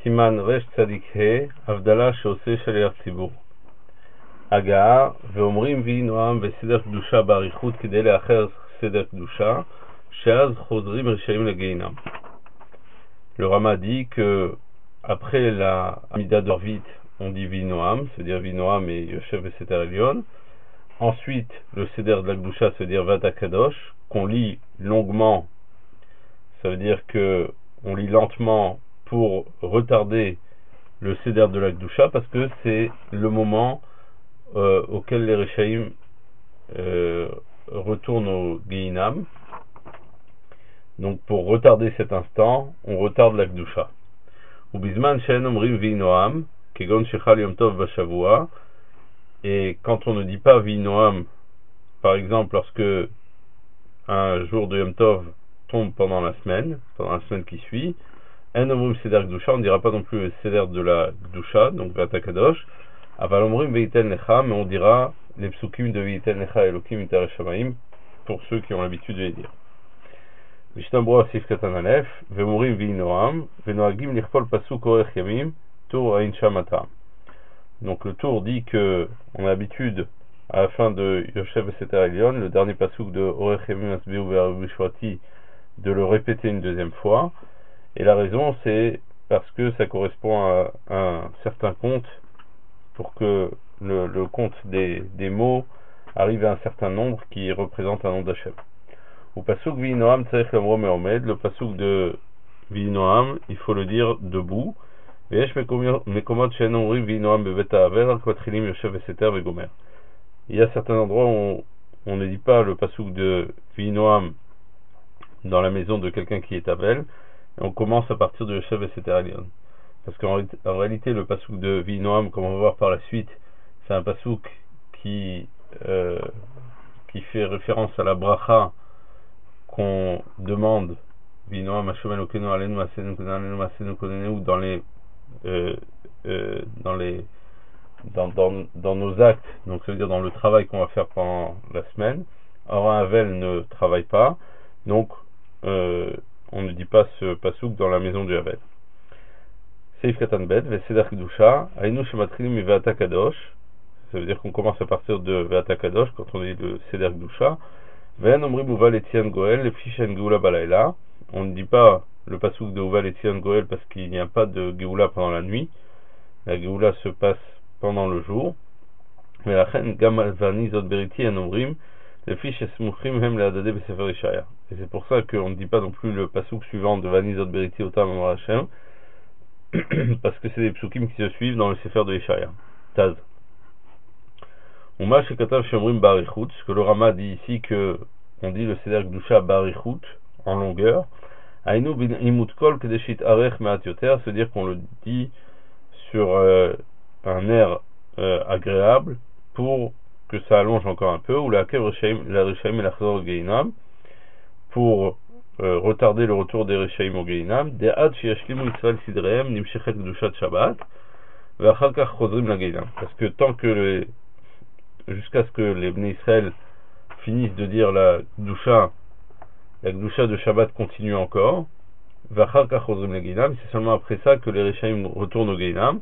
סימן רש צדיק ה' הבדלה שעושה שליח ציבור. הגעה ואומרים ויהי נועם וסדר קדושה באריכות כדי לאחר סדר קדושה, שאז חוזרים רשעים לגיהינם. Le Rama dit que après la Amida d'Orvit, on dit Vinoam, c'est-à-dire Vinoam et Yoshev et Seter Elion. Ensuite, le Seder de la Gdusha, c'est-à-dire Vata Kadosh, qu'on lit longuement, ça veut dire que on lit lentement pour retarder le Seder de la Gdusha, parce que c'est le moment auquel les Rechaim retournent au Gehinam. Donc pour retarder cet instant, on retarde la Gdusha. Ou bisman she'en omrim v'inoam, kegon shechal yom tov bashavua. Et quand on ne dit pas v'inoam, par exemple lorsque un jour de yom tov tombe pendant la semaine qui suit, en omrim seder gdusha, on ne dira pas non plus le seder de la gdusha, donc vata kadosh. Aval omrim ve'iten lecha, mais on dira les psukim de ve'iten lecha elokim iter shamaim pour ceux qui ont l'habitude de les dire. Mishnah Sif Katan Aleph, Vemurim Vinoam, Venoagim Lichpol Pasuk Orech Yamim, Tour Ain Shamata. Donc le tour dit que on a l'habitude à la fin de Yoshev et Seter Elion, le dernier pasuk de Orech Yamim Asbeu Ve'Arubishwati, de le répéter une deuxième fois. Et la raison c'est parce que ça correspond à un certain compte, pour que le compte des mots arrive à un certain nombre qui représente un nom d'Hachem. Au pasuk Vinoam tzarich lamro me'omed, le pasuk de Vinoam, il faut le dire debout. Ve'esh mekomot she'en omrim Vinoam bevet ha'avel, al kvatchilim yoshev ve'seter ve'gomer. Il y a certains endroits où on ne dit pas le pasuk de Vinoam dans la maison de quelqu'un qui est Avel, et on commence à partir de Yoshev ve'seter Elion. Parce qu'en réalité, le pasuk de Vinoam, comme on va voir par la suite, c'est un pasuk qui fait référence à la bracha qu'on demande dans nos actes, donc ça veut dire dans le travail qu'on va faire pendant la semaine. Or un Avel ne travaille pas, donc on ne dit pas ce pasouk dans la maison du Avel. Seif Katan Bet, Veseder Kedusha, Ainu Shematrilim Ve'ata Kadosh, ça veut dire qu'on commence à partir de Ve'ata Kadosh quand on dit le Seder Kedusha. On ne dit pas le pasouk de Uval Etzion Goel parce qu'il n'y a pas de Geoula pendant la nuit. La Geoula se passe pendant le jour. Mais la reine Gamal Vani Zot Beriti Anomrim, les fiches Esmuchim Hem Leadade Besefer Ishaya. Et c'est pour ça qu'on ne dit pas non plus le pasouk suivant de Vani Zot Beriti Otam Amar Hashem, parce que c'est des psukim qui se suivent dans le Sefer de Ishaya. Taz. Ce que le Rama dit ici, que on dit le Seder Gdusha Barichut en longueur, c'est-à-dire qu'on le dit sur un air agréable pour que ça allonge encore un peu, ou la Rechaim et la Chazor Geinam, pour retarder le retour des Rechaim au Geinam, parce que tant que jusqu'à ce que les Bnei Israël finissent de dire la Gdusha de Shabbat continue encore. C'est seulement après ça que les Rechaim retournent au Gehinam.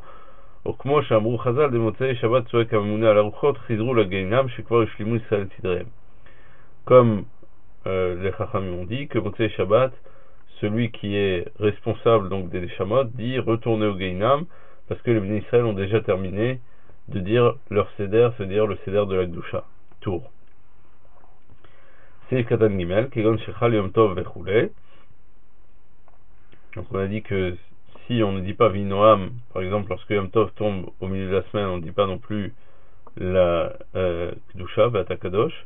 Comme les Chachamim ont dit que Motzei Shabbat, celui qui est responsable donc des Neshamot, dit retourner au Gehinam, parce que les Bnei Israël ont déjà terminé de dire leur Seder, c'est-à-dire le Seder de la Gdusha. Tour. C'est Katan Gimel, Kegon Shechal Yom Tov Vechule. Donc on a dit que si on ne dit pas Vinoam, par exemple, lorsque Yom Tov tombe au milieu de la semaine, on ne dit pas non plus la Gdusha, Vata Kadosh.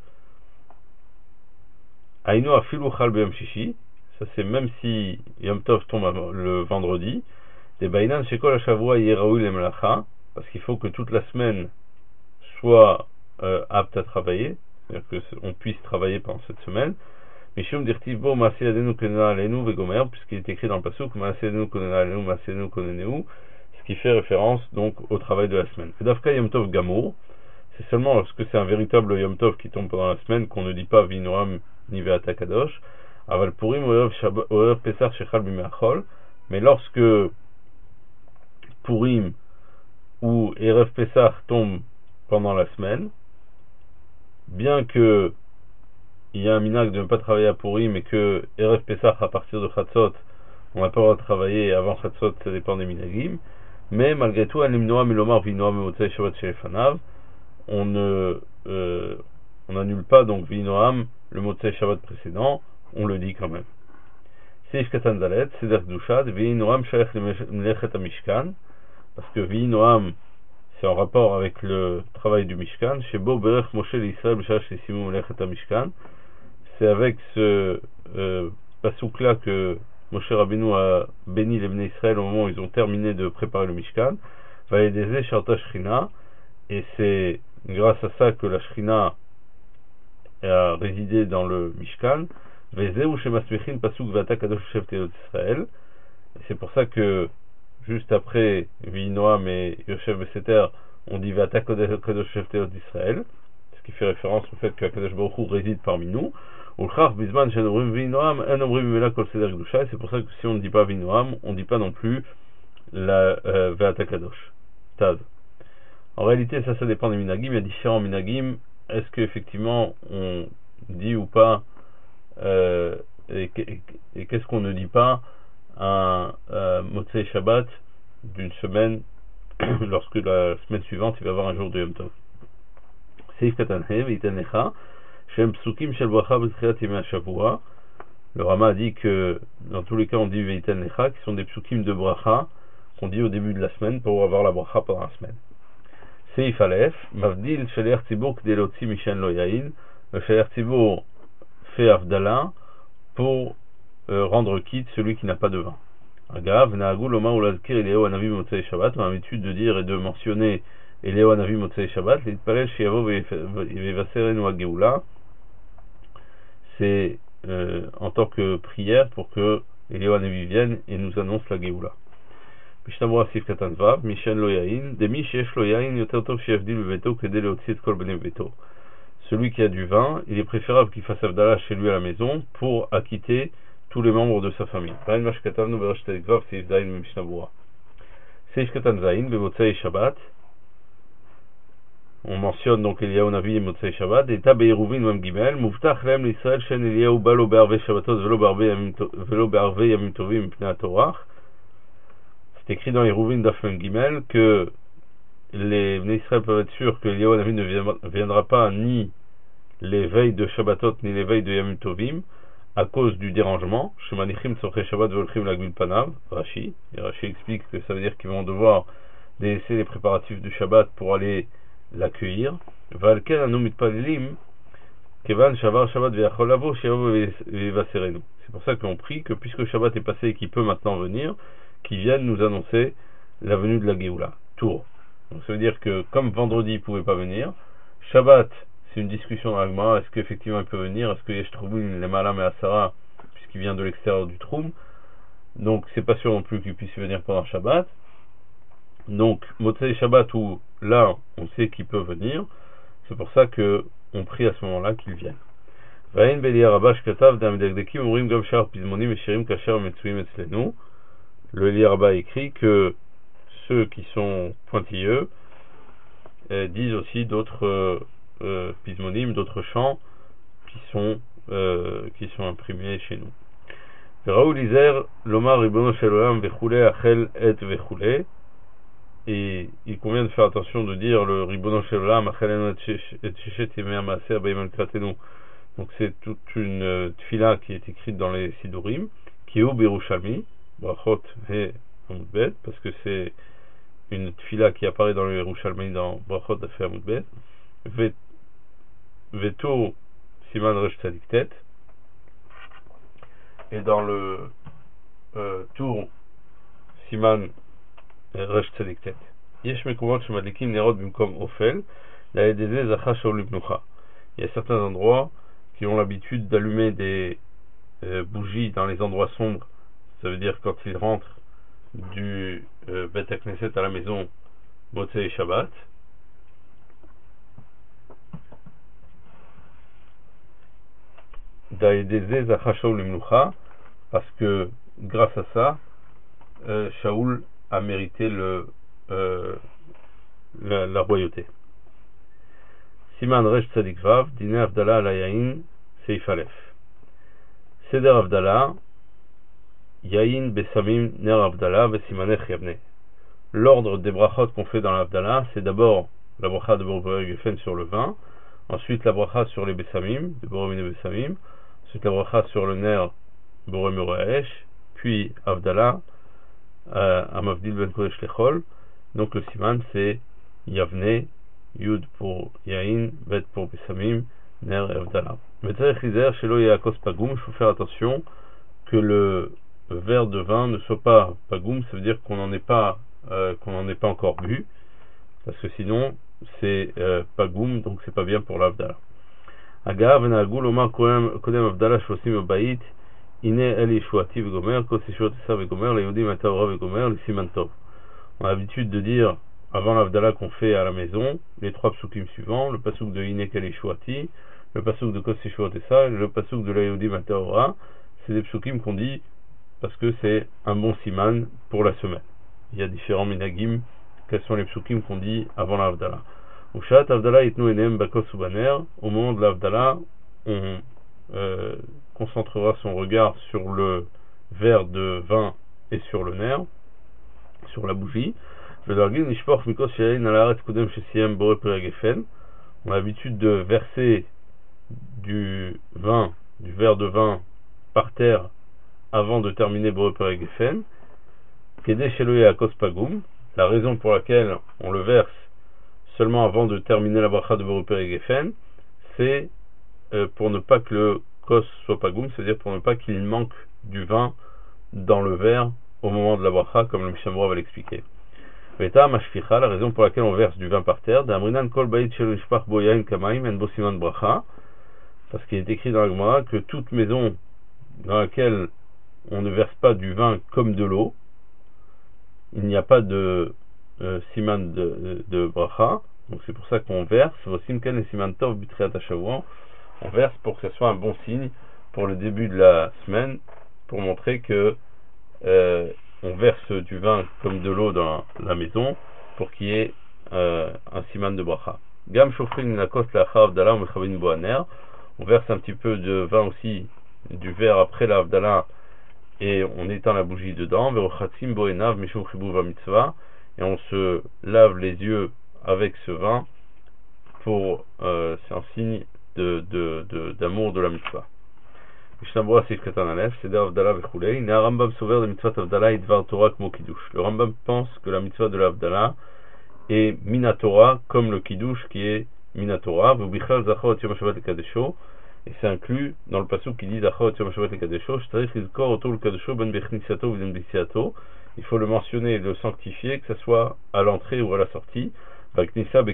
Aïno Afilu Chal B'Yom Shishi, ça c'est même si Yom Tov tombe le vendredi. Des Bainan Shekol HaShavua Yeraoui Lemelacha, parce qu'il faut que toute la semaine soit apte à travailler, c'est-à-dire qu'on puisse travailler pendant cette semaine. Mishum dirtiv bo maaseh yadenu konena alenu vegomer, puisqu'il est écrit dans le pasuk maaseh yadenu konena alenu maaseh yadenu koneneu, ce qui fait référence donc au travail de la semaine. Dafka Yom Tov Gamour, c'est seulement lorsque c'est un véritable Yom Tov qui tombe pendant la semaine qu'on ne dit pas Vinoam ni Ve'ata Kadosh. Aval Purim Oev Pesach Shechal B'Meachol, mais lorsque Purim ou Erev Pesach tombe pendant la semaine, bien que il y a un minhag de ne pas travailler à Purim et que Erev Pesach à partir de Chatzot on n'a pas le droit de travailler avant Chatzot, ça dépend des minhagim, mais malgré tout on n'annule pas donc Vinoam le Motzei Shabbat précédent, on le dit quand même. Seif Katan Dalet, Seder Kedusha, Vinoam Shaykh Melechet HaMishkan, parce que Vinoam c'est en rapport avec le travail du Mishkan. Chez Bo Berech Moshe l'Israël B'Shach Simu Melechet HaMishkan, c'est avec ce pasouk là que Moshe Rabbeinu a béni les Bnei Israël au moment où ils ont terminé de préparer le Mishkan. Vayedeze Sharta Shrina, et c'est grâce à ça que la Shrina a résidé dans le Mishkan. Vezeu Shemasmechin Pasuk Vata Kadosh Shevteot Israël. C'est pour ça que juste après Vinoam et Yoshev Beseter, on dit Vata Kadosh Shevteot Israël, ce qui fait référence au fait que Kadosh Baruch Hu réside parmi nous. C'est pour ça que si on ne dit pas Vinoam, on ne dit pas non plus la Vata Kadosh. Taz. En réalité, ça dépend des minagim. Il y a différents minagim. Est-ce qu'effectivement on dit ou pas et qu'est-ce qu'on ne dit pas un Motzei Shabbat d'une semaine lorsque la semaine suivante il va y avoir un jour de Yom Tov. Seif Katan He V'Yitenecha Shem Psukim Shel Bracha B'Tchilat Yemei HaShavua. Le Rama a dit que dans tous les cas on dit V'Yitenecha, qui sont des psukim de bracha qu'on dit au début de la semaine pour avoir la bracha pendant la semaine. Seif Aleph Mavdil Shel Tzibur K'dei Lotzi Mishen Lo Yain. Le Shel Tzibur fait Avdala pour rendre quitte celui qui n'a pas de vin. Agav Na'agu Lomar Ulazkir Eliyahu Hanavi Motzei Shabbat, on a l'habitude de dire et de mentionner Eliyahu Hanavi Motzei Shabbat, l'Itpalel Sheyavo Vevaserenu HaGeula, c'est en tant que prière pour que Eliyahu Hanavi vienne et nous annonce la Geoula. Mishnah Sif Katan Vav, Mishen Lo Yain, Demi Sheyesh Lo Yain Yoter Tov Sheyavdil Beveto Kedei Leotzi Et Kol Bnei Beto. Celui qui a du vin, il est préférable qu'il fasse Avdala chez lui à la maison pour acquitter tous les membres de sa famille. On mentionne donc Eliyahu Navi et Motzei Shabbat. Et Tab Eruvin Mem Gimel, Muftach Lem l'Israël Shen Eliyahu Balo Be'arvei Shabbatot Velo Be'arvei Yamim Tovim Mipnei HaTorah. C'est écrit dans Eruvin Daf Mem Gimel que les Bnei Israël peuvent être sûrs que Eliyahu Navi ne viendra pas ni les veilles de Shabbatot ni les veilles de Yamim Tovim à cause du dérangement. Shemanichim Tzorchei Shabbat Volchim Lagbil Panav, Rashi. Et Rashi explique que ça veut dire qu'ils vont devoir délaisser les préparatifs du Shabbat pour aller l'accueillir. Valken Anu Mitpalelim Kevan Shavar Shabbat Ve'achol Lavo She'avo Ve'vaserenu. C'est pour ça qu'on prie que puisque Shabbat est passé et qu'il peut maintenant venir, qu'il vienne nous annoncer la venue de la Géoula. Tour. Donc ça veut dire que comme vendredi il ne pouvait pas venir, Shabbat c'est une discussion dans la Gemara, est-ce qu'effectivement il peut venir, est-ce que Yesh Troubim les Malam et Asara puisqu'il vient de l'extérieur du Troum, donc c'est pas sûr non plus qu'il puisse venir pendant Shabbat. Donc Motzei Shabbat où là on sait qu'il peut venir, c'est pour ça que on prie à ce moment-là qu'il vienne. Vaïn Beliar Rabash Katav Damdegdekim Urim Gam Shar Pizmonim et Shirim Kasher Metsuim Etzlenu. Le Eliar Rabba écrit que ceux qui sont pointilleux disent aussi d'autres pismonim, d'autres chants qui sont imprimés chez nous. Raoul Izer Lomar Ribono Shel Olam Vechule Achel Et Vechule. Et il convient de faire attention de dire le Ribono Shel Olam Achel Et Sheshet Yemei HaMaaseh Abayim Al Kratenu. Donc c'est toute une tfila qui est écrite dans les Sidurim, qui est au Berushalmi, Brachot et Amud Bet, parce que c'est une tfila qui apparaît dans le Yerushalmi dans Brachot d'Afé Amud Bet. Veto Siman Resh Tzadik Tet, et dans le tour Siman Resh Tzadik Tet. Yesh Mekumot Shemadlikim Nerot Bimkom Ofel, la Edeze Zacha Shaul Ibnucha. Il y a certains endroits qui ont l'habitude d'allumer des bougies dans les endroits sombres. Ça veut dire quand ils rentrent du Bet HaKnesset à la maison Motzei Shabbat. Parce que grâce à ça Shaoul a mérité le la royauté. Siman Resh Tzadik Vav, Dine Avdala ala Yain, Seif Aleph. Seder Avdala, Yain Besamim Ner Avdala, Vesimanech Yavne. L'ordre des brachot qu'on fait dans l'Avdala, c'est d'abord la bracha de Boré Gefen sur le vin, ensuite la bracha sur les Besamim, de Boré Mine Besamim, ensuite la bracha sur le Ner Boré Mureesh, puis Avdala, Amavdil Ben Kodesh Lechol. Donc le Siman c'est Yavne, Yud pour Yain, Bet pour Besamim, Ner et Avdala. Mais Tzarech Lizer, Shelo Yaakos Pagum, il faut faire attention que le verre de vin ne soit pas Pagum, ça veut dire qu'on n'en est pas encore bu, parce que sinon c'est Pagum, donc c'est pas bien pour l'Avdala. Agav Nagul Omar Kodem Avdala Shvosim Obayit, Ine El Yeshuati Vegomer, Kos Yeshuat Esa Vegomer, Leyodim Ataora Vegomer, le Siman Tov. On a l'habitude de dire avant l'Avdala qu'on fait à la maison les trois psukim suivants, le pasuk de Ine El Yeshuati, le pasuk de Kos Yeshuat Esa et le pasuk de Leyodim Ataora. C'est des psukim qu'on dit parce que c'est un bon siman pour la semaine. Il y a différents minagim, quels sont les psukim qu'on dit avant l'Avdala. Ushat Avdala itnu enem bakos ubaner, au moment de l'Avdala, on concentrera son regard sur le verre de vin et sur le nerf, sur la bougie. On a l'habitude de verser du verre de vin par terre avant de terminer Boré Perek Gefen. Kedé Shelo Yaakos Pagum, la raison pour laquelle on le verse seulement avant de terminer la bracha de Boré Perek Gefen, c'est pour ne pas que le kos soit Pagum, c'est-à-dire pour ne pas qu'il manque du vin dans le verre au moment de la bracha, comme le Mishnah Berurah va l'expliquer. Veta Mashficha, la raison pour laquelle on verse du vin par terre, d'Amrinan Kol Bayit Shelo Yishpach Bo Yain Kamaim En Bo Siman Bracha, parce qu'il est écrit dans la Gemara que toute maison dans laquelle on ne verse pas du vin comme de l'eau, il n'y a pas de siman de bracha, donc c'est pour ça qu'on verse. Vosimken et siman tov b'triat hashavua, on verse pour que ce soit un bon signe pour le début de la semaine, pour montrer que on verse du vin comme de l'eau dans la maison, pour qu'il y ait un siman de bracha. Gam shofrin lakos la'achar avdala umechavin boaner, on verse un petit peu de vin aussi du verre après l'Avdala et on éteint la bougie dedans, et on se lave les yeux avec ce vin pour c'est un signe d'amour de la mitzvah. Le Rambam pense que la mitzvah de l'Avdala est Minatora comme le Kiddush qui est Minatora, et c'est inclus dans le passage qui dit il faut le mentionner et le sanctifier, que ce soit à l'entrée ou à la sortie. Donc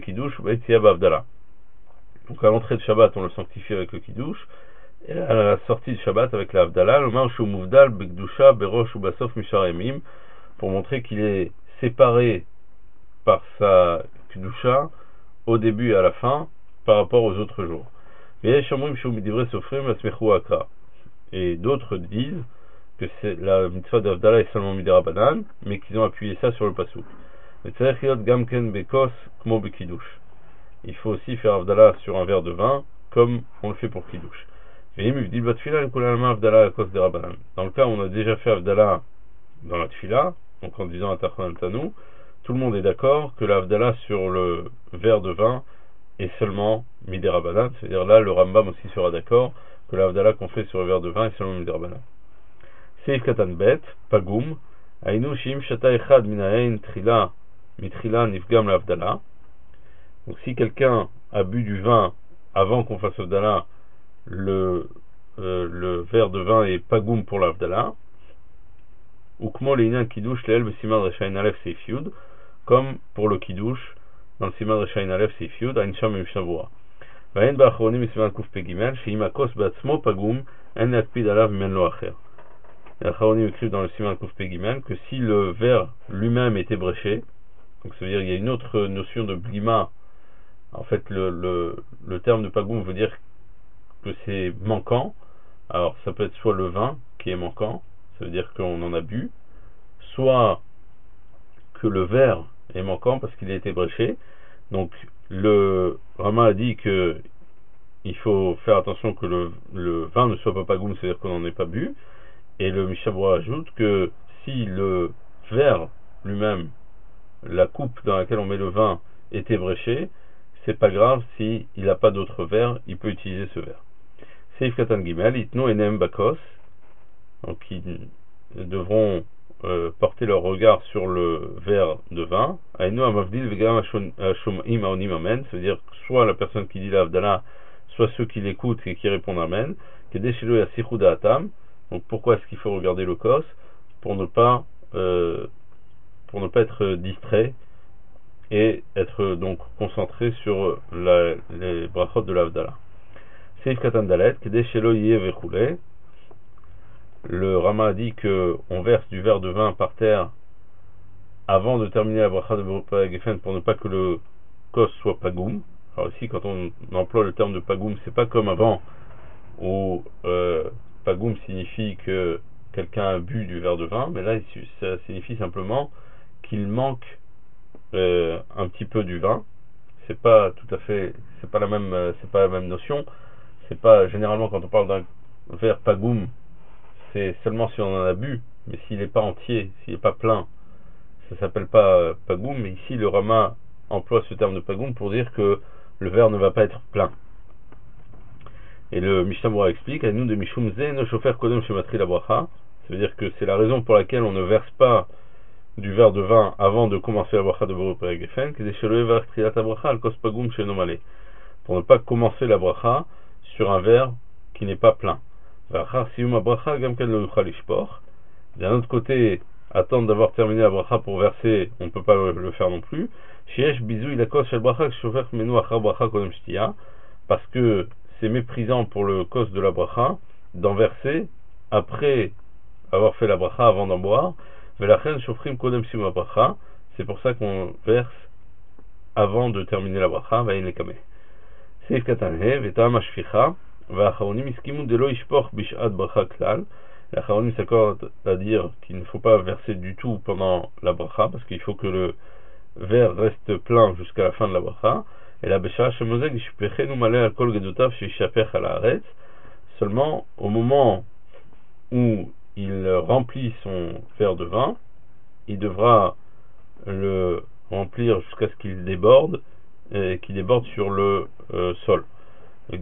à l'entrée de Shabbat on le sanctifie avec le Kiddush, et à la sortie de Shabbat avec la Avdala, pour montrer qu'il est séparé par sa Kedusha au début et à la fin par rapport aux autres jours. Et d'autres disent que la mitzvah d'Avdala est seulement midirabanan, mais qu'ils ont appuyé ça sur le pasuk. Il faut aussi faire Avdala sur un verre de vin, comme on le fait pour Kiddush. Dans le cas où on a déjà fait Avdala dans la Tfila, donc en disant Atachon Tanu, tout le monde est d'accord que l'Avdala sur le verre de vin est seulement midirabanan, c'est-à-dire là le Rambam aussi sera d'accord que l'Avdala qu'on fait sur le verre de vin est seulement midirabanan. Seif Katan Bet, Pagum, Ainu Shim Shata Echad Minayin Trila Mitrila Nifgam l'Avdala. Donc si quelqu'un a bu du vin avant qu'on fasse Avdala, le verre de vin est Pagum pour l'Avdala. Ukmo Leina Kiddush Leel Besiman Reshain Alef Seif Yud, comme pour le Kiddush dans le Siman Reshain Alef Seif Yud, Ainsham Mishnah Berurah. Vayen Ba'achronim Siman Kuf Pegimel, Sheim Akos Batzmo Pagum, En Lakpid Alav Men Lo Acher. Les Achronim écrivent dans le Siman Kuf Pegimel que si le verre lui-même était bréché, donc ça veut dire qu'il y a une autre notion de blima. En fait, le terme de Pagum veut dire que c'est manquant. Alors ça peut être soit le vin qui est manquant, ça veut dire qu'on en a bu, soit que le verre est manquant parce qu'il a été bréché. Donc le Rama a dit que il faut faire attention que le vin ne soit pas pagoum, c'est-à-dire qu'on n'en ait pas bu. Et le Mishabura ajoute que si le verre lui-même, la coupe dans laquelle on met le vin, était bréché, c'est pas grave si il n'a pas d'autre verre, il peut utiliser ce verre. Seif Katan Gimel, Itno Enem Bakos, donc ils devront porter leur regard sur le verre de vin. Aïno Amavdil Vegam Ashomim Aonim Amen, c'est-à-dire soit la personne qui dit la Havdalah, soit ceux qui l'écoutent et qui répondent Amen. Kedeshelo Yasichuda Atam. Donc pourquoi est-ce qu'il faut regarder le kos? Pour ne pas être distrait et être donc concentré sur les brachot de l'Havdalah. Seif Katan Dalet, Kedeshelo Yeh Vechule. Le Rama a dit que on verse du verre de vin par terre avant de terminer la bracha de Berupa Geffen pour ne pas que le kos soit pagoum. Alors ici, quand on emploie le terme de pagoum, c'est pas comme avant où pagoum signifie que quelqu'un a bu du verre de vin, mais là ça signifie simplement qu'il manque un petit peu du vin. C'est pas la même notion. C'est pas généralement quand on parle d'un verre pagoum, c'est seulement si on en a bu, mais s'il n'est pas entier, s'il n'est pas plein, ça s'appelle pas pagoum. Mais ici le Rama emploie ce terme de pagoum pour dire que le verre ne va pas être plein. Et le Mishnah Berurah explique, nous de Mishum Ze no shofer kodem shematri la bracha, ça veut dire que c'est la raison pour laquelle on ne verse pas du verre de vin avant de commencer la bracha de Berupa Geffen, que des shelo yevar trilat bracha al kos pagoum sheno malé, pour ne pas commencer la bracha sur un verre qui n'est pas plein. D'un autre côté, attendre d'avoir terminé la bracha pour verser, on ne peut pas le faire non plus. Parce que c'est méprisant pour le kos de la bracha d'en verser après avoir fait la bracha avant d'en boire. C'est pour ça qu'on verse avant de terminer la bracha. Seif Katan He Vetam Ashficha. Les Acharonim s'accordent à dire qu'il ne faut pas verser du tout pendant la bracha, parce qu'il faut que le verre reste plein jusqu'à la fin de la bracha. Et la Besha Shemozeg Ishpechenu Malé Alkol Gedotav Shishapech Ala Haaretz, seulement au moment où il remplit son verre de vin, il devra le remplir jusqu'à ce qu'il déborde, et qu'il déborde sur le sol. Et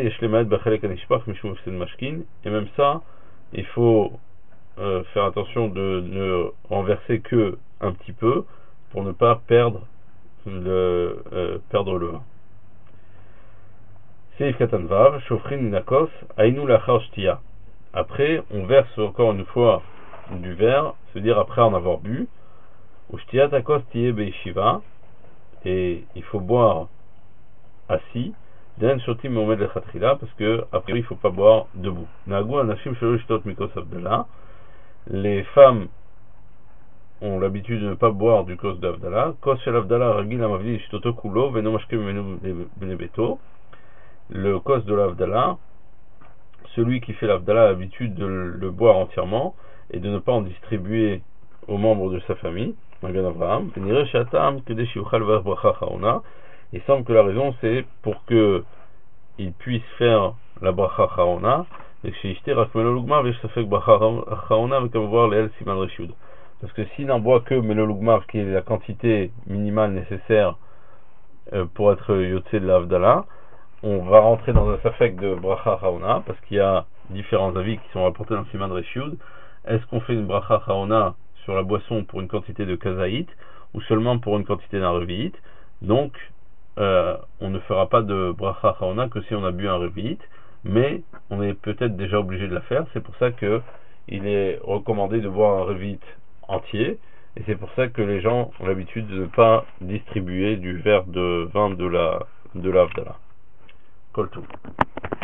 même ça, il faut faire attention de ne renverser que un petit peu pour ne pas perdre le vin. Seif Katan Vav, Shofrin Nakos, Ainu Lachar Shtia. Après, on verse encore une fois du verre, c'est-à-dire après en avoir bu. Ou Shtia Takos Tiye Beishiva, et il faut boire assis. Parce que a priori il ne faut pas boire debout. Les femmes ont l'habitude de ne pas boire du kos d'Avdala. Le kos de l'Avdala, celui qui fait l'Avdala a l'habitude de le boire entièrement et de ne pas en distribuer aux membres de sa famille. Il semble que la raison c'est pour que il puisse faire la bracha chaona, parce que s'il n'en boit que melolugmav, qui est la quantité minimale nécessaire pour être yotze de l'Havdalah, on va rentrer dans un safek de bracha chaona, parce qu'il y a différents avis qui sont rapportés dans le siman reshiud. Est-ce qu'on fait une bracha chaona sur la boisson pour une quantité de kazaït ou seulement pour une quantité d'un revi'it? Donc on ne fera pas de bracha chaona que si on a bu un revi'it, mais on est peut-être déjà obligé de la faire. C'est pour ça que il est recommandé de boire un revi'it entier, et c'est pour ça que les gens ont l'habitude de ne pas distribuer du verre de vin de la Havdalah. Kol Tov.